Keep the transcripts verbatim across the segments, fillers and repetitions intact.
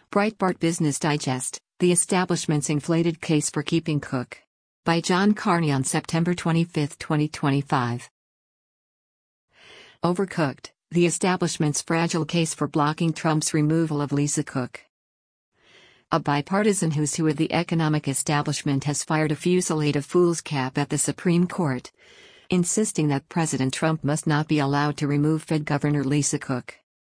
Breitbart Business Digest, The Establishment's Inflated Case for Keeping Cook. By John Carney on September twenty-fifth, twenty twenty-five. Overcooked, the establishment's fragile case for blocking Trump's removal of Lisa Cook. A bipartisan who's who of the economic establishment has fired a fusillade of foolscap at the Supreme Court, insisting that President Trump must not be allowed to remove Fed Governor Lisa Cook.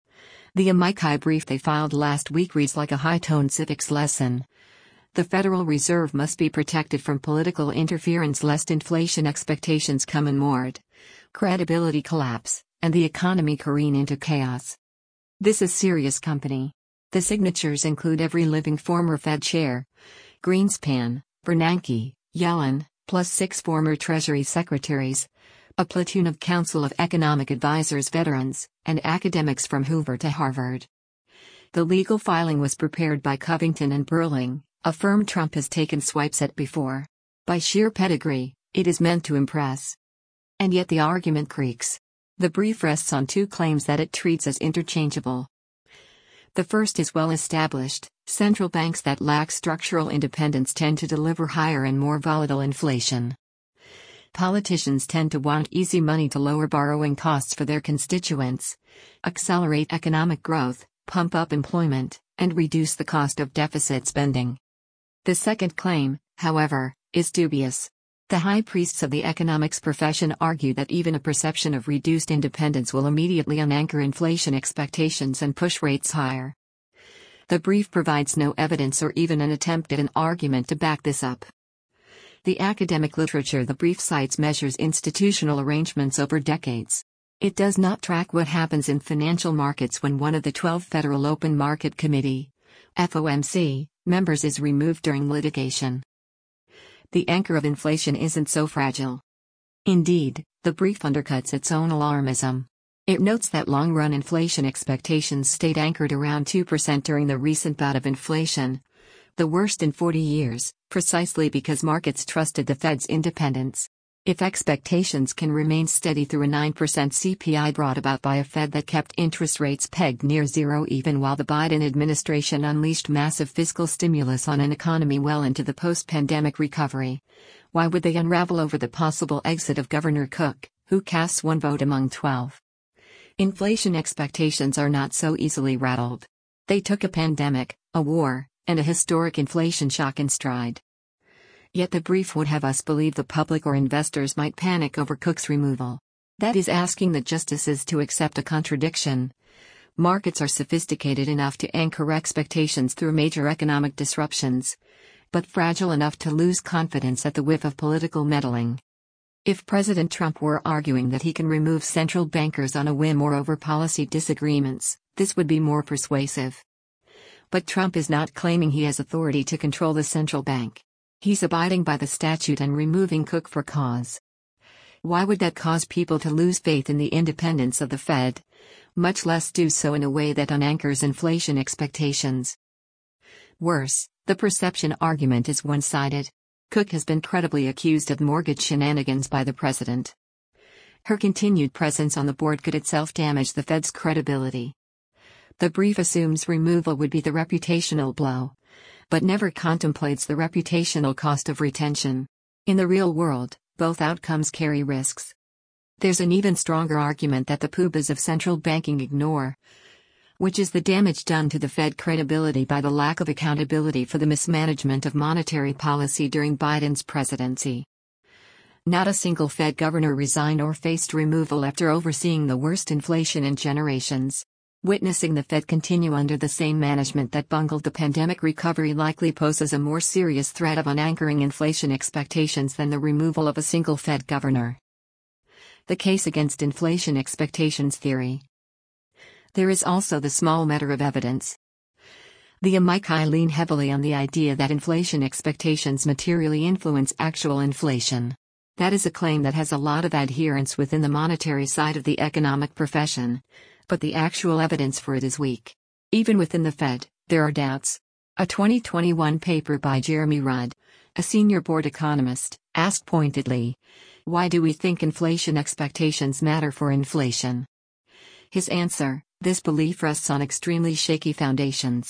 The amici brief they filed last week reads like a high-toned civics lesson. The Federal Reserve must be protected from political interference lest inflation expectations come unmoored, credibility collapse, and the economy careen into chaos. This is serious company. The signatures include every living former Fed chair, Greenspan, Bernanke, Yellen, plus six former Treasury secretaries, a platoon of Council of Economic Advisers veterans, and academics from Hoover to Harvard. The legal filing was prepared by Covington and Burling, a firm Trump has taken swipes at before. By sheer pedigree, it is meant to impress. And yet the argument creaks. The brief rests on two claims that it treats as interchangeable. The first is well established: central banks that lack structural independence tend to deliver higher and more volatile inflation. Politicians tend to want easy money to lower borrowing costs for their constituents, accelerate economic growth, pump up employment, and reduce the cost of deficit spending. The second claim, however, is dubious. The high priests of the economics profession argue that even a perception of reduced independence will immediately unanchor inflation expectations and push rates higher. The brief provides no evidence or even an attempt at an argument to back this up. The academic literature the brief cites measures institutional arrangements over decades. It does not track what happens in financial markets when one of the twelve Federal Open Market Committee (F O M C) members is removed during litigation. The anchor of inflation isn't so fragile. Indeed, the brief undercuts its own alarmism. It notes that long-run inflation expectations stayed anchored around two percent during the recent bout of inflation, the worst in forty years, precisely because markets trusted the Fed's independence. If expectations can remain steady through a nine percent C P I brought about by a Fed that kept interest rates pegged near zero even while the Biden administration unleashed massive fiscal stimulus on an economy well into the post-pandemic recovery, why would they unravel over the possible exit of Governor Cook, who casts one vote among twelve? Inflation expectations are not so easily rattled. They took a pandemic, a war, and a historic inflation shock in stride. Yet the brief would have us believe the public or investors might panic over Cook's removal. That is asking the justices to accept a contradiction. Markets are sophisticated enough to anchor expectations through major economic disruptions, but fragile enough to lose confidence at the whiff of political meddling. If President Trump were arguing that he can remove central bankers on a whim or over policy disagreements, this would be more persuasive. But Trump is not claiming he has authority to control the central bank. He's abiding by the statute and removing Cook for cause. Why would that cause people to lose faith in the independence of the Fed, much less do so in a way that unanchors inflation expectations? Worse, the perception argument is one-sided. Cook has been credibly accused of mortgage shenanigans by the president. Her continued presence on the board could itself damage the Fed's credibility. The brief assumes removal would be the reputational blow, but never contemplates the reputational cost of retention. In the real world, both outcomes carry risks. There's an even stronger argument that the poobahs of central banking ignore, which is the damage done to the Fed credibility by the lack of accountability for the mismanagement of monetary policy during Biden's presidency. Not a single Fed governor resigned or faced removal after overseeing the worst inflation in generations. Witnessing the Fed continue under the same management that bungled the pandemic recovery likely poses a more serious threat of unanchoring inflation expectations than the removal of a single Fed governor. The case against inflation expectations theory. There is also the small matter of evidence. The amici lean heavily on the idea that inflation expectations materially influence actual inflation. That is a claim that has a lot of adherents within the monetary side of the economic profession, but the actual evidence for it is weak. Even within the Fed, there are doubts. A twenty twenty-one paper by Jeremy Rudd, a senior board economist, asked pointedly, "Why do we think inflation expectations matter for inflation?" His answer: "This belief rests on extremely shaky foundations.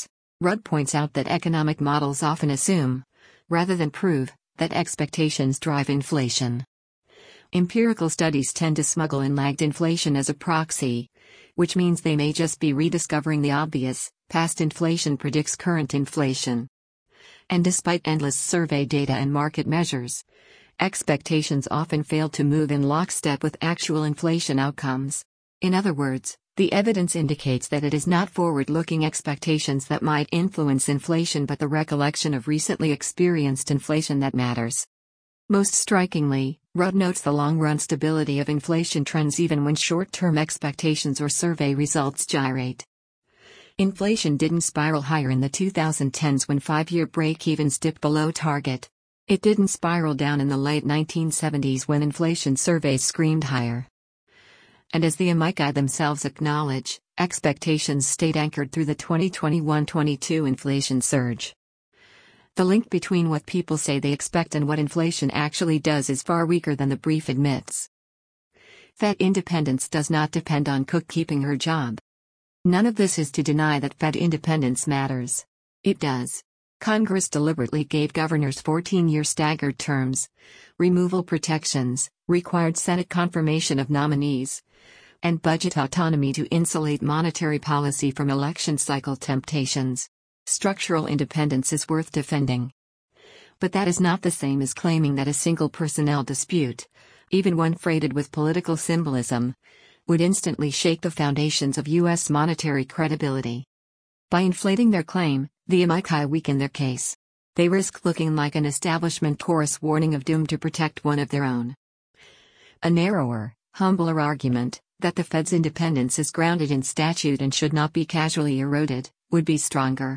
Rudd points out that economic models often assume, rather than prove, that expectations drive inflation. Empirical studies tend to smuggle in lagged inflation as a proxy, which means they may just be rediscovering the obvious: past inflation predicts current inflation. And despite endless survey data and market measures, expectations often fail to move in lockstep with actual inflation outcomes. In other words, the evidence indicates that it is not forward-looking expectations that might influence inflation but the recollection of recently experienced inflation that matters. Most strikingly, Rudd notes the long-run stability of inflation trends even when short-term expectations or survey results gyrate. Inflation didn't spiral higher in the twenty tens when five-year break-evens dipped below target. It didn't spiral down in the late nineteen seventies when inflation surveys screamed higher. And as the amici themselves acknowledge, expectations stayed anchored through the twenty twenty-one twenty-two inflation surge. The link between what people say they expect and what inflation actually does is far weaker than the brief admits. Fed independence does not depend on Cook keeping her job. None of this is to deny that Fed independence matters. It does. Congress deliberately gave governors fourteen-year staggered terms, removal protections, required Senate confirmation of nominees, and budget autonomy to insulate monetary policy from election cycle temptations. Structural independence is worth defending. But that is not the same as claiming that a single personnel dispute, even one freighted with political symbolism, would instantly shake the foundations of U S monetary credibility. By inflating their claim, the amici weaken their case. They risk looking like an establishment chorus warning of doom to protect one of their own. A narrower, humbler argument, that the Fed's independence is grounded in statute and should not be casually eroded, would be stronger.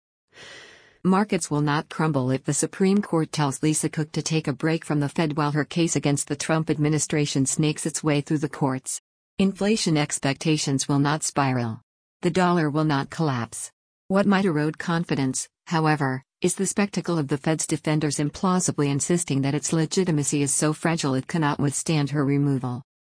Markets will not crumble if the Supreme Court tells Lisa Cook to take a break from the Fed while her case against the Trump administration snakes its way through the courts. Inflation expectations will not spiral. The dollar will not collapse. What might erode confidence, however, is the spectacle of the Fed's defenders implausibly insisting that its legitimacy is so fragile it cannot withstand her removal.